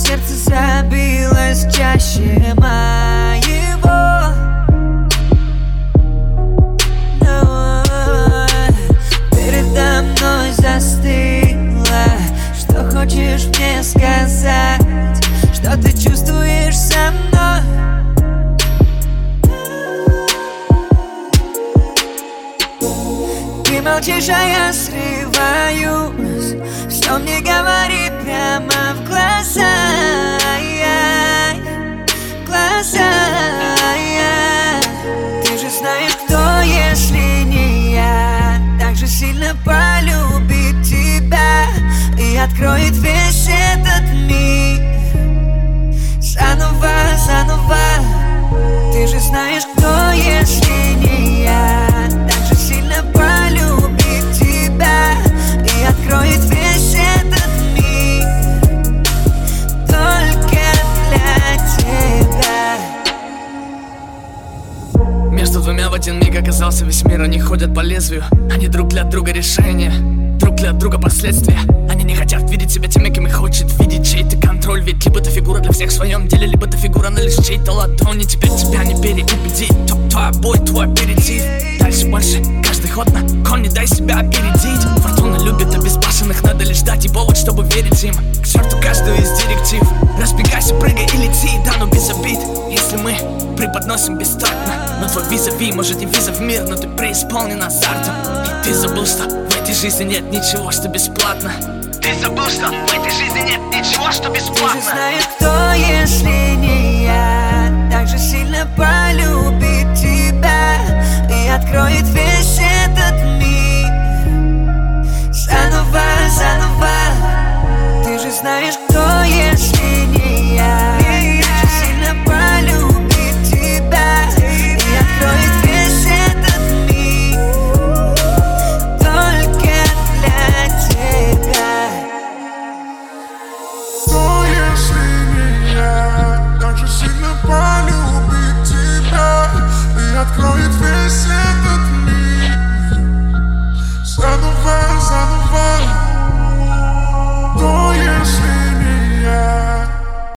сердце забилось чаще моего. Передо мной застыла. Что хочешь мне сказать? Что ты чувствуешь со мной? Ты молчишь, а я срываюсь. Все мне говорит прямо в глаза. Ты же знаешь, кто, если не я, так же сильно полюбит тебя и откроет весь этот мир заново, заново. Ты же знаешь, кто, если не я, так же сильно полюбит тебя и откроет весь этот мир только для тебя. Между двумя в один миг оказался весь мир. Они ходят по лезвию. Они друг для друга решения, друг для друга последствия. Они не хотят видеть себя теми, кем их хочет видеть чей-то контроль. Ведь либо ты фигура для всех в своем деле, либо ты фигура на лишь чьей-то ладони. Теперь тебя не переубедить. Твой бой, твой аперитив. Дальше больше, каждый ход на кон, не дай себя опередить. Фортуна любит обезбашенных, надо лишь дать и повод, чтобы верить им. К черту каждую из директив. Разбегайся, прыгай и лети, да, но без обид. Если мы преподносим бестактно, но твой визави, может не виза в мир, но ты преисполнен азартом. И ты забыл, что в этой жизни нет ничего, что бесплатно. Ты забыл, что в этой жизни нет ничего, что бесплатно. Ты же знаешь, кто, если не я, так же сильно полюбит